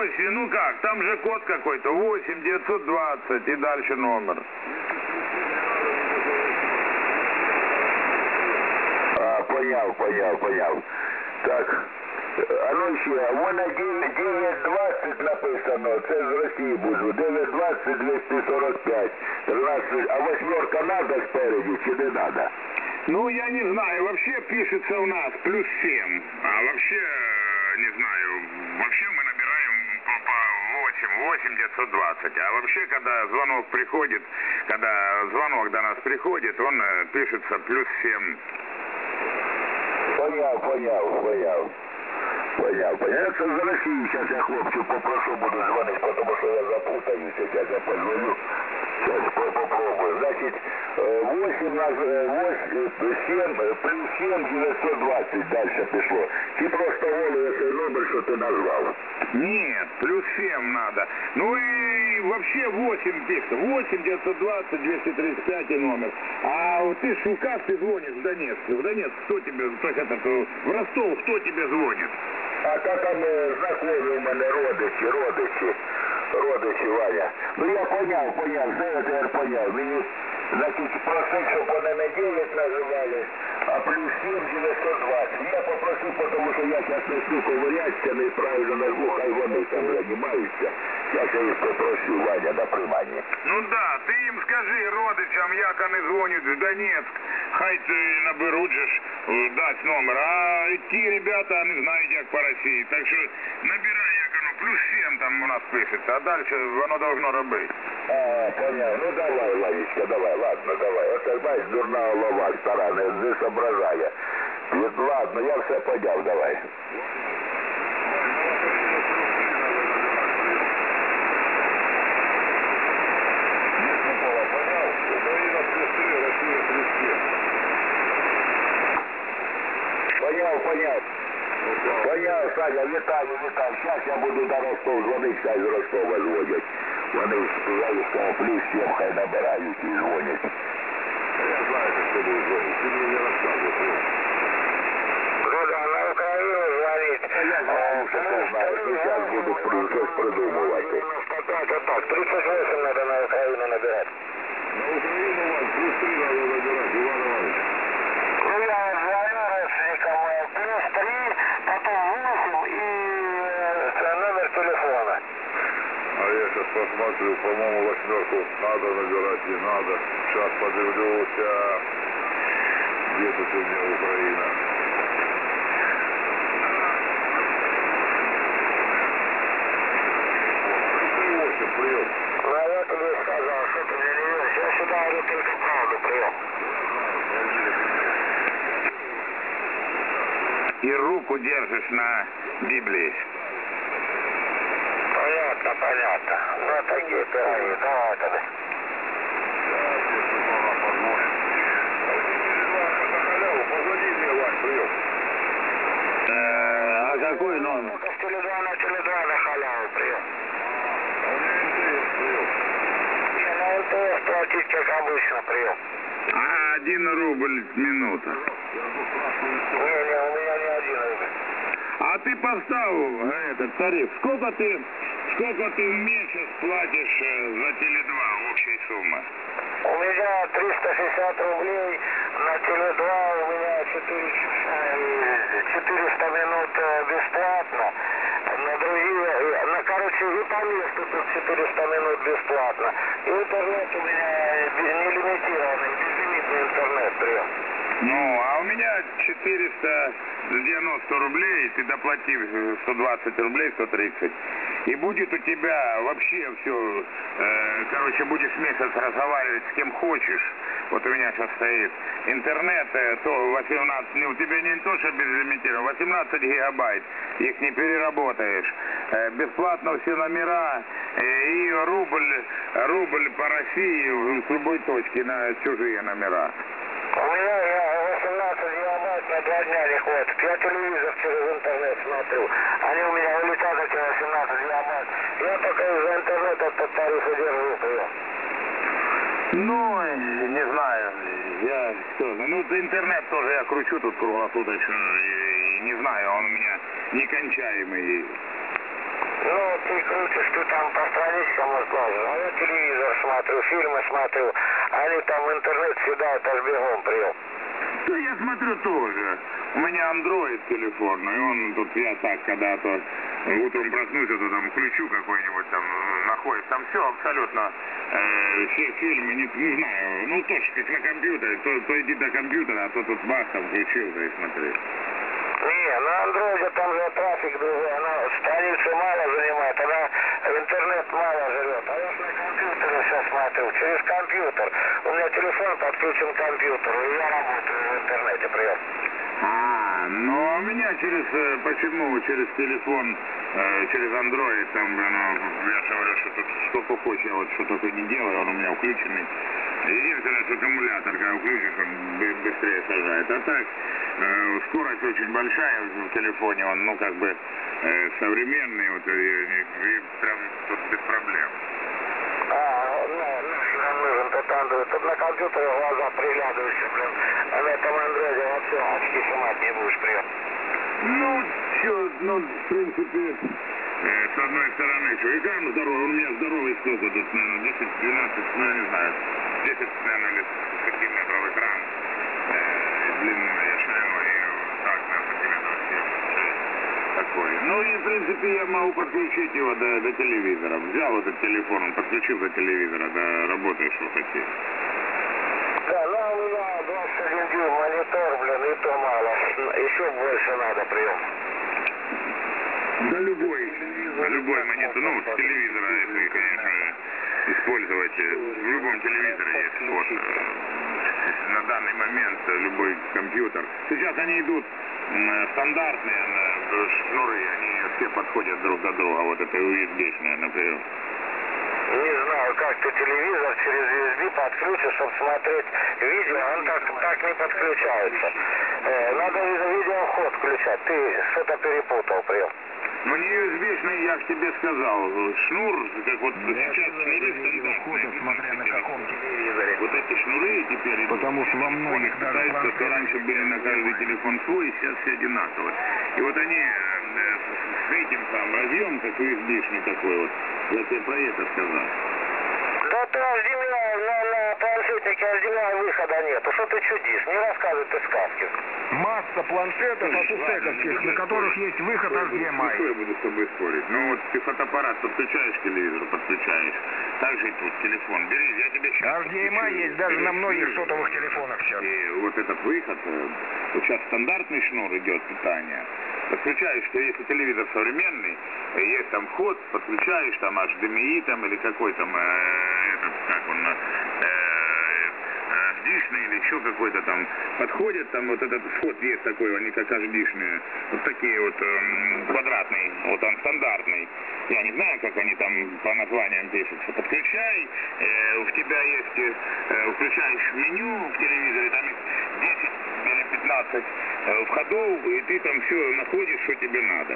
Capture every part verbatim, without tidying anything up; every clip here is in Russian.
Ну как, там же код какой-то, восемь девятьсот двадцать и дальше номер. А, понял, понял, понял. Так, а ну ще, у мене дев'ять двадцять написано, це з Росії буду, дев'ять двадцять двісті сорок п'ять, тринадцять, а восьмерка надо спереди, чи не надо? Ну, я не знаю, вообще пишется у нас плюс семь, а вообще, не знаю, вообще мы набираем по, по восемь, восемь девятьсот двадцать, а вообще, когда звонок приходит, когда звонок до нас приходит, он пишется плюс семь. Понял, понял, понял. Понял, понял. Це з Росії, зараз я хлопців попрошу, буду дзвонити, тому що я запутаюся, зараз я позвоню. Сейчас попробую. Значит, восемь, семь, плюс семь, девятьсот двадцать дальше пришло. Ты просто волю этот номер, что ты назвал. Нет, плюс семь надо. Ну и вообще восемь пишет. восемь девятьсот двадцать двести тридцать пять и номер. А вот ты ж в указ ты звонишь в Донецк. В Донецк кто тебе, то есть это, в Ростов кто тебе звонит? А как там э, знакомые у меня родичи, родичи. Родичі, Ваня. Ну я понял, понял, все это я понял. Мені, значить, просить, щоб вони не дев'ять називали, а плюс семь дев'ятьсот двадцать. Я попросив, тому що я зараз начну ковыряться, неправильно назву, хай вони там займаються. Зараз я їх попрошу, Ваня, на прийманні. Ну да, ти їм скажи родичам, як вони дзвонять в Донецьк, хай наберуть же ж дать номер. А ті ребята, не знають, як по Росії. Так що набирай, як воно, плюс семь там у нас пишеться, а далі воно должно робити. А, понял. Ну давай, Ванечка, давай, ладно, давай. Оце, знаєш, дурна голова стара, не, не соображає. Ладно, я все поняв, давай. Понял, понял. Понял, Саня, вітаю, вітаю. Зараз я буду до Ростова дзвонити, хай з Ростова дзвонять. Вони співають, що плюс сім, хай набирають і дзвонять. Я знаю, що з тобою дзвонить. Ти мені не розказуєш. Ну да, на Україну дзвонить. Я знаю, що ти знаєш. І зараз буду щось придумувати. Так, тридцять восемь треба на Україну набирати. На Україну, Вань, плюс три треба набирати, Іван Іванович. Ну я звоню родственникам, плюс три, потом восемь и номер телефона. А я сейчас посмотрю, по-моему, восьмерку надо набирать, не надо. Сейчас подивлюсь, где тут у меня Украина. восемь, прием. Ну, а я тебе сказал, что ты мне не веришь. Я сюда говорю только правду, прием. И руку держишь на Библии. Понятно, понятно. Ну, такие пироги. Давай тогда. Позвони мне, Вань, прием. А какой номер? С теле два на теле два на халяву, прием. А у меня МТС, прием. Не, на МТС платить, как обычно, прием. А, один рубль минута. Не, не, у меня не один рубль. А ты поставил этот тариф. Сколько ты, сколько ты в месяц платишь за теле два общей суммы? У меня триста шестьдесят рублей, на теле два у меня четыреста минут бесплатно, на другие, на, короче, и по месту тут четыреста минут бесплатно. И интернет у меня не лимитированный, безлимитный интернет, прием. Ну, а у меня четыреста девяносто рублей, ты доплати сто двадцать рублей, сто тридцать. И будет у тебя вообще все, э, короче, будешь месяц разговаривать с кем хочешь. Вот у меня сейчас стоит интернет, э, то восемнадцать, не, у тебя не то, что безлимитирован, восемнадцать гигабайт, их не переработаешь. Э, бесплатно все номера э, и рубль, рубль по России с любой точки на чужие номера. У меня восемнадцать гигабайт на два дня не хватит. Я телевизор через интернет смотрю. Они у меня улетят эти восемнадцать гигабайт. Я только из-за интернета этот тариф и держу. Ну, не знаю. Я что, ну интернет тоже я кручу тут круглосуточно. И, и не знаю, он у меня некончаемый. Ну, ты крутишь, ты там по страничкам изложишь, а я телевизор смотрю, фильмы смотрю, они там в интернет съедают аж бегом прием. Да я смотрю тоже. У меня Android телефон, и он тут, я так когда-то утром проснусь, то там включу какой-нибудь там, находит, там все абсолютно, э, все фильмы, не, не знаю, ну тоже как на компьютере, то, то иди до компьютера, а то тут бах, там включил, да и смотри. Не, на андроиде там же трафик другой, она страницы мало занимает, она в интернет мало живет. А я ж на компьютере все смотрю, через компьютер. У меня телефон подключен к компьютеру, и я работаю в интернете, прием. А, ну у меня через, э, почему, через телефон, э, через Android, там, блин, ну, я же говорю, что тут сколько хочешь, я вот что только не делаю, он у меня включенный. Единственное, что аккумулятор, когда включишь, он бы- быстрее сажает. А так, э, скорость очень большая в телефоне, он, ну, как бы, э, современный, вот, и, и- и прям тут без проблем. А, ну, нафиг нам нужен тот андроид. Тут на компьютере глаза приглядываешься, блин. А на этом андроиде вообще очки снимать не будешь, прием. Ну, что, ну, в принципе, э, с одной стороны, что, экран здоровый, у меня здоровый сколько тут, наверное, десять-двенадцать, ну, я не знаю, десять, наверное, или сантиметров экран, э, длиной, шириной, и так, на сантиметров семь-шесть такой. Ну, и, в принципе, я могу подключить его до, до телевизора. Взял этот телефон, он подключил до телевизора, да, работаешь, что хотите. Да, ну у меня двадцать один дюйм монитор, блин, и то мало. Еще больше надо, прием. Да любой, да любой монитор, ну, с телевизора, если, конечно, использовать, э, в любом телевизоре есть вот, э, на данный момент э, любой компьютер. Сейчас они идут м, стандартные э, шнуры, они все подходят друг до друга, вот это ю эс би-шные, например. Не знаю, как ты телевизор через ю эс би подключишь, чтобы смотреть видео, он так, так не подключается. Э, надо видеовход включать, ты что-то перепутал, прием. Ну не ю эс би-шный, я ж тебе сказал, шнур, как вот сейчас шнуры стандартные, смотря на каком телевизоре. вот эти шнуры теперь идут. Потому что во многих даже Пытаются, что планшетах раньше были на каждый телефон свой, сейчас все одинаковые. И вот они э, с, с этим там разъем, как ю эс би-шный такой вот, я тебе про это сказал. Да ты эйч ди эм ай, на, на планшетнике эйч ди эм ай выхода нету, что ты чудишь, не рассказывай ты сказки. Масса планшетов асусековских, на которых есть выход эйч ди эм ай. Что я буду с тобой спорить? Ну вот ты фотоаппарат подключаешь к телевизору, подключаешь. Так же и тут телефон. Бери, я тебе сейчас эйч ди эм ай есть даже на многих сотовых телефонах сейчас. И вот этот выход, э, вот сейчас стандартный шнур идет питание. Подключаешь, что если телевизор современный, э, есть там вход, подключаешь там эйч ди эм ай там или какой там, э, этот, как он, э, эйч ди-шный или еще какой-то там, подходит, там вот этот вход есть такой, они как эйч ди-шные, вот такие вот э, квадратные, вот он стандартный. Я не знаю, как они там по названиям пишутся. Подключай, э, у тебя есть, э, включаешь меню в телевизоре, там их десять или пятнадцать э, входов, и ты там все находишь, что тебе надо.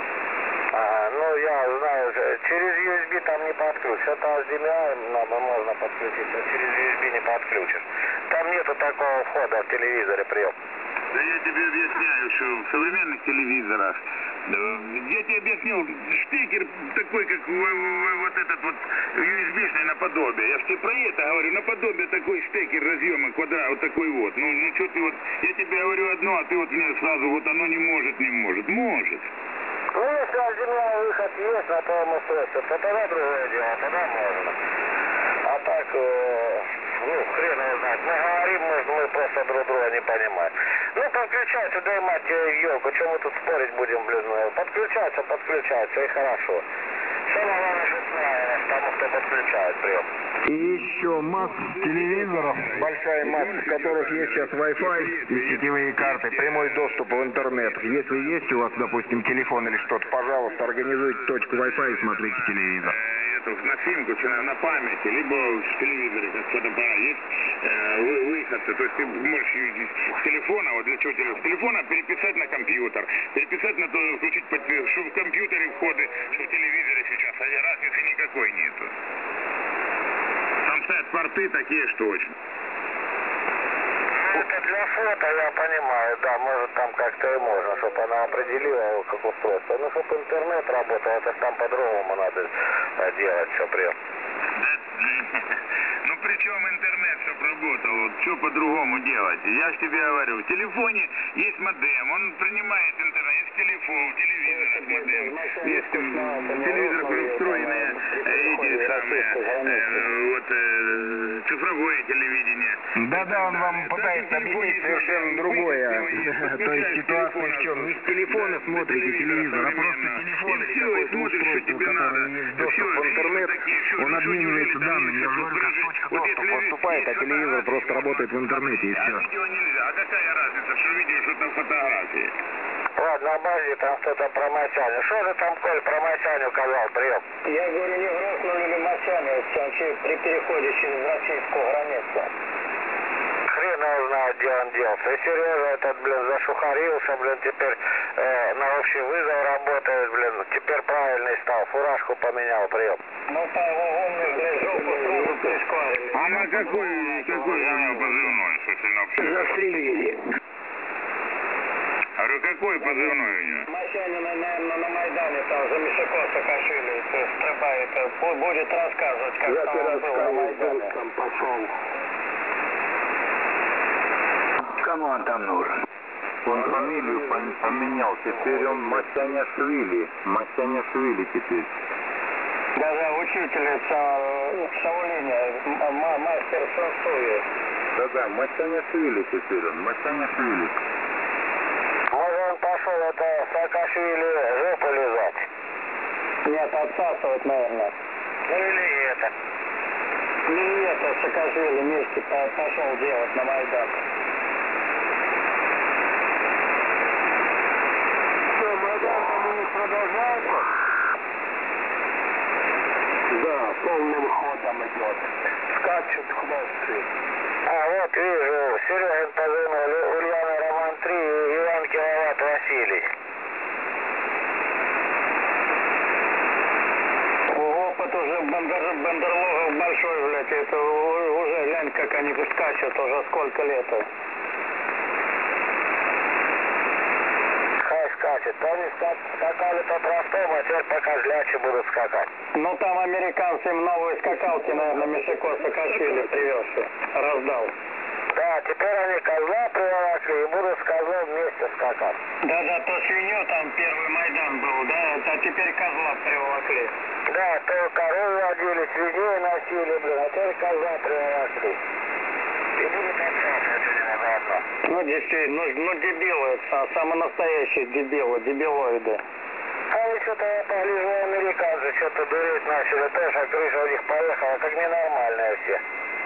А, ну я знаю, через ю эс би там не подключишь, это эйч ди эм ай нам можно подключить, а через ю эс би не подключишь. Там нету такого входа в телевизоре, прием. Да я тебе объясняю, что в современных телевизорах, я тебе объяснил, штекер такой, как вот этот вот ю эс би-шный наподобие. Я же тебе про это говорю, наподобие такой штекер разъема квадрат, вот такой вот. Ну, ну что ты вот, я тебе говорю одно, а ты вот мне сразу вот оно не может, не может. Может. Ну если эйч ди эм ай выход есть на твоем устройстве, то тогда другое дело, тогда можно. А так, э, ну хрен его знает, мы говорим, мы, мы просто друг друга не понимаем. Ну подключайся, дай мать тебе елку, что мы тут спорить будем, блин, подключаться, подключаться, и хорошо. Самое главное, что правильно, тому, кто подключает, прием. И еще масса телевизоров, большая масса, в которых есть сейчас Wi-Fi и сетевые карты, прямой доступ в интернет. Если есть у вас, допустим, телефон или что-то, пожалуйста, организуйте точку Wi-Fi и смотрите телевизор. Эту, на симку, что на, на памяти, либо в телевизоре, как фотоаппарат, есть э, вы- выход. То есть ты можешь с телефона, вот для чего телефон, с телефона переписать на компьютер, переписать на то, включить, под- что в компьютере входы, что в телевизоре сейчас, а разницы никакой нету. Там стоят порты такие, что очень. это для фото, я понимаю, да, может там как-то и можно, чтобы она определила его как устройство. Ну, чтобы интернет работал, это ж там по-другому надо э, делать все прям. Ну причем интернет, чтобы работал, вот что по-другому делать? Я ж тебе говорю, в телефоне есть модем, он принимает интернет, есть телефон, телевизор, есть модем, есть в телевизорах встроенные э, эти самые, э, вот э, цифровое телевидение. Да-да, он вам пытается объяснить совершенно другое. То есть ситуация в чем? Не с телефона смотрите телевизор, а просто телефон или какое-то устройство, которое есть доступ в интернет, он обменивается данными. Я же говорю, как точка доступа поступает, а телевизор просто работает в интернете и все. А видео нельзя. А какая разница, что видео, что там фотографии? Ладно, на базе там кто-то про Масяню. Что же там, Коль, про Масяню сказал, прием? Я говорю, не грохнули ли Масяню при переходе через российскую границу. Хрен его знает, где он делся. И Сережа этот, блин, зашухарился, блин, теперь э, на общий вызов работает, блин. Теперь правильный стал, фуражку поменял, прием. Ну, по вагонную, блядь, жопу сразу пришкварили. А на какой, какой у него позывной, если на общем? Застрелили. Говорю, какой позывной у него? Масянина, наверное, на Майдане там за Мишако Саакашвили стрибает. Будет рассказывать, как там он был на Майдане. Там пошел. Кому он там нужен? Он фамилию поменял, теперь он Масяняшвили. Масяняшвили теперь. Даже учитель Шаолиня, мастер французы. Да-да, Масяняшвили теперь он, Масяняшвили. Может, он пошел это Саакашвили жопу лизать? Нет, отсасывать, наверное. Ну или это. Не это, Саакашвили вместе пошел делать на Майдан. Что, Майдан там у них продолжается? Да, полным ходом идет. Скачут хлопцы. А, вот вижу, Серегин позывной, Ульяна Роман три, Иван Киловатт Василий. Опыт уже бандер, бандерлогов большой, блядь, это уже, глянь, как они скачут, уже сколько лет. Хай скачет, то они скакали по-простому, а теперь по козляче будут скакать. Ну там американцы им новые скакалки, наверное, Мишако Саакашвили привез, раздал. Да, теперь они козла приволокли и будут с козлом вместе скакать. Да-да, то свинью там первый Майдан был, да, а теперь козла приволокли. Да, то корову водили, свиней носили, блин, а теперь козла приволокли. И будут отсасывать у него заодно. Ну, действительно, ну, ну дебилы, самые настоящие дебилы, дебилоиды. А вы что-то, я погляжу, американцы что-то дуреть начали, тоже, а крыша у них поехала, как ненормальные все.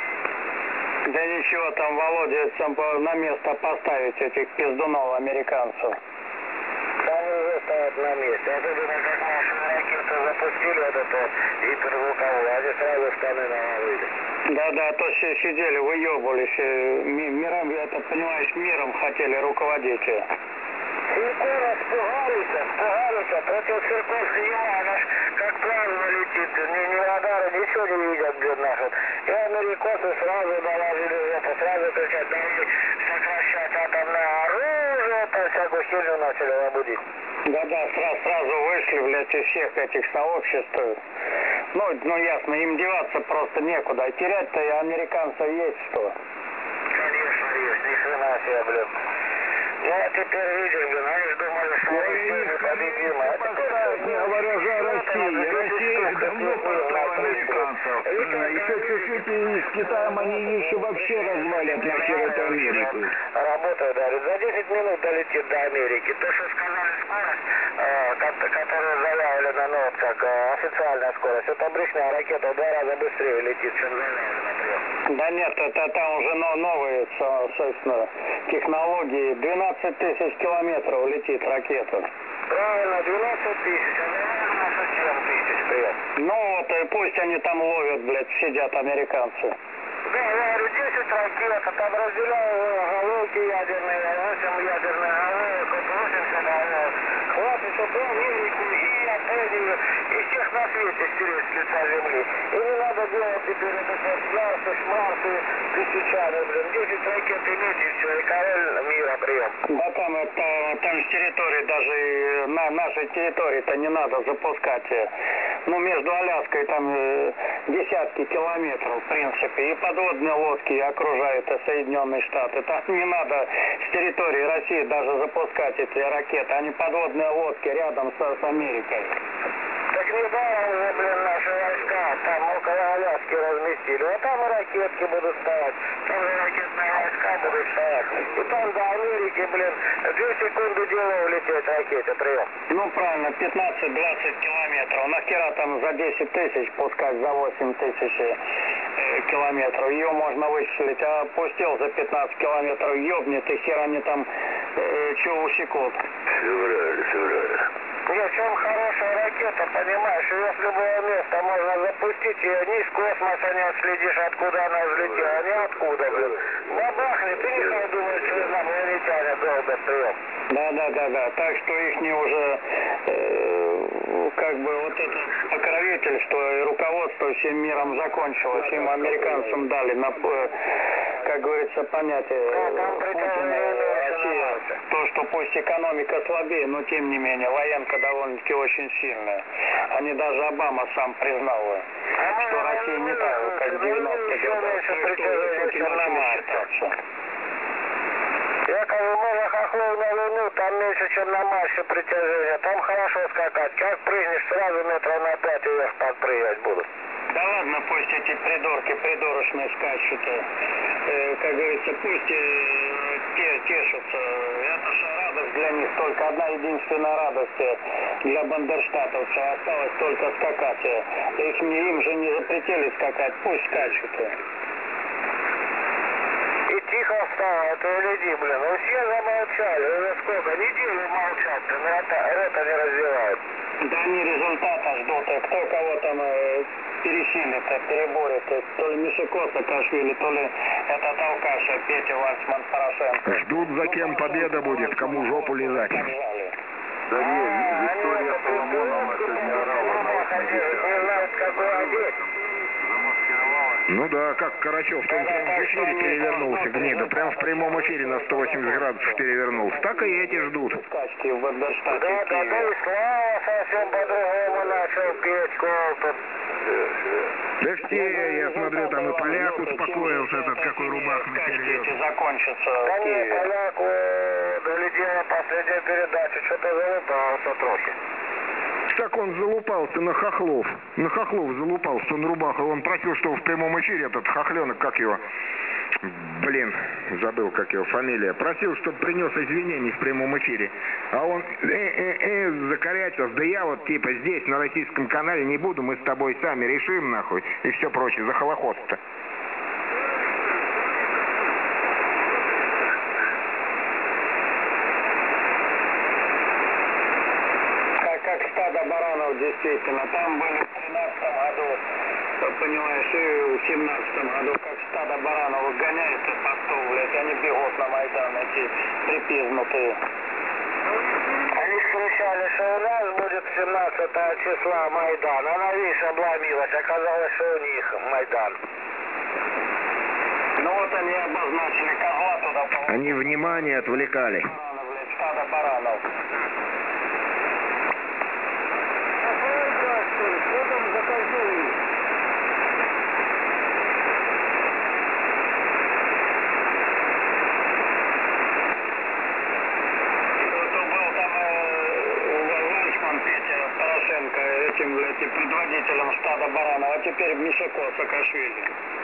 Да ничего, там Володя сам на место поставить этих пиздунов американцев. Они уже стоят на месте. А ты думаешь, как нашу ракету запустили, вот это гиперзвуковую, они сразу штаны навалили. Да-да, то все сидели, выебывались, миром, это, понимаешь, миром хотели руководить. Силкова спугались, спугались, против Силковской нема, она ж как плазма летит, ни, ни радара, ничего не видят, блин, наши. И америкосы сразу наложили жопу, сразу кричат, давай сокращать атомное оружие, там всякую херню начали набудить. Да-да, сразу, сразу вышли, блядь, из всех этих сообществ. Ну, ну ясно, им деваться просто некуда. А терять-то и американцев есть что. Конечно есть, ни хрена себе, блин. Ну, а теперь видишь, блин, они думали, что Россия непобедима. А теперь, Не говоря же о России, Россия давно послала американцев. Еще чуть-чуть и с Китаем они еще вообще развалят на всю эту Америку. Работаю, да, за десять минут долетит до Америки. То, что сказали скорость, э, которую заявлена, ну, вот как э, официальная скорость, это обычная ракета в два раза быстрее летит, чем заявлено, например. Да нет, это там уже новые, собственно, технологии. двенадцать тысяч километров летит ракета. Правильно, двенадцать тысяч, а заявлено семь тысяч, привет. Ну вот, и пусть они там ловят, блядь, сидят американцы. Да, я говорю, десять ракет, а там разделяю головки ядерные, восемь ядерных головок, восемьдесят головок. Хватит, чтобы Америку и Украине и всех на свете стереть с лица земли. И не надо делать теперь это вот ярсы, шмарсы, тысячами, блин. десять ракет иметь и все, и король мира прием. Да там, это, там с территории, даже и на нашей территории-то не надо запускать. Ну, между Аляской там э, десятки километров, в принципе, и подводные лодки окружают Соединенные Штаты. Там не надо с территории России даже запускать эти ракеты. Они подводные лодки рядом с, с Америкой. Так недаром уже, блин, наши войска там около Аляски разместили. Вот там и ракетки будут стоять. Там же ракетные войска будут стоять. И там до Америки, блин, две секунды дело улететь ракете, прием. Ну, правильно, пятнадцать-двадцать километров. Нахера там за десять тысяч пускать, за восемь тысяч э, километров? Ее можно вычислить. А пустил за пятнадцать километров, ёбнет, и хер они там э, чего усекут. Все правильно, все правильно. Нет, чем хорошая ракета, понимаешь, ее с любого места можно запустить, ее ни с космоса не отследишь, откуда она взлетела, ни откуда, блин. Бабахнет, ты не думаешь, что инопланетяне долго прием. Да, да, да, да. Так что их не уже э, как бы вот это покровительство и руководство всем миром закончилось. Им американцам дали на, как говорится, понятие Путина, Россия, то, что пусть экономика слабее, но тем не менее военка довольно-таки очень сильная. Они даже Обама сам признал, что Россия не так, как в девяностых годах. Все-таки начали считаться. Я говорю, можно хохлов на Луну, там меньше, чем на Марсе притяжения, там хорошо скакать. Как прыгнешь, сразу метров на пять вверх подпрыгивать будут. Да ладно, пусть эти придурки придурочные скачут. Э, как говорится, пусть э, те тешатся. Это же радость для них, только одна единственная радость для бандерштатовцев. Осталось только скакать. Их, им же не запретили скакать, пусть скачут. И тихо стало, это гляди, блин. Ну все замолчали, уже сколько, неделю молчат-то, но это, это не развивает. Да они результата ждут, а кто кого там э, пересилит, переборет. То ли Мишико Саакашвили, то ли этот алкаш Петя Вальцман Порошенко. Ждут, за кем победа будет, кому жопу лизать. Да нет, Виктория Соломоновна сегодня орала на Не знают, какой одеть. Ну да, как Карачев, то он прям в эфире перевернулся, гнида, прям в прямом эфире на сто восемьдесят градусов перевернулся. Так и эти ждут. Скачки в Бандерштате. Да, да, да, и Слава совсем по-другому начал петь, Колтон. Да все, я смотрю, там и поляк успокоился, этот какой рубах материал. Закончится. Да не, поляк, доглядела последнюю передачу, что-то залупался трохи. Так он залупался на хохлов. На хохлов залупался, он рубаха. Он просил, что в прямом эфире этот хохленок, как его... Блин, забыл, как его фамилия. Просил, чтобы принес извинения в прямом эфире. А он э-э-э закорячился. Да я вот типа здесь, на российском канале не буду, мы с тобой сами решим, нахуй. И все прочее, за холохост-то. Как стадо баранов, действительно. Там были в тринадцатом году, понимаешь, и в семнадцатом году, как стадо баранов гоняется по столу, блядь, они бегут на Майдан, эти припизнутые. Они кричали, что у нас будет семнадцатого числа Майдан. Она, видишь, обломилась. Оказалось, что у них Майдан. Ну вот они обозначили, козла туда положили. Они внимание отвлекали. Бараны, блядь, стадо баранов. Этим, блядь, предводителем стада баранов, а теперь Мишико Саакашвили.